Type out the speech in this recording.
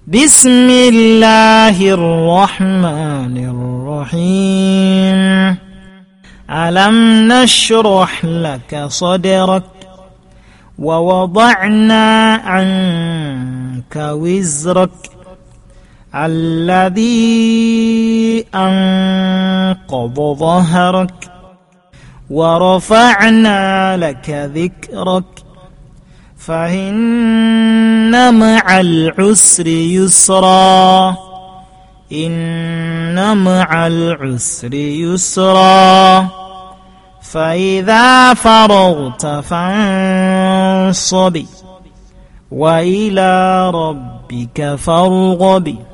بسم الله الرحمن الرحيم ألم نشرح لك صدرك ووضعنا عنك وزرك الذي أنقض ظهرك ورفعنا لك ذكرك فإن مع العسر يسرا إن مع العسر يسرا فإذا فرغت فانصب وإلى ربك فارغب.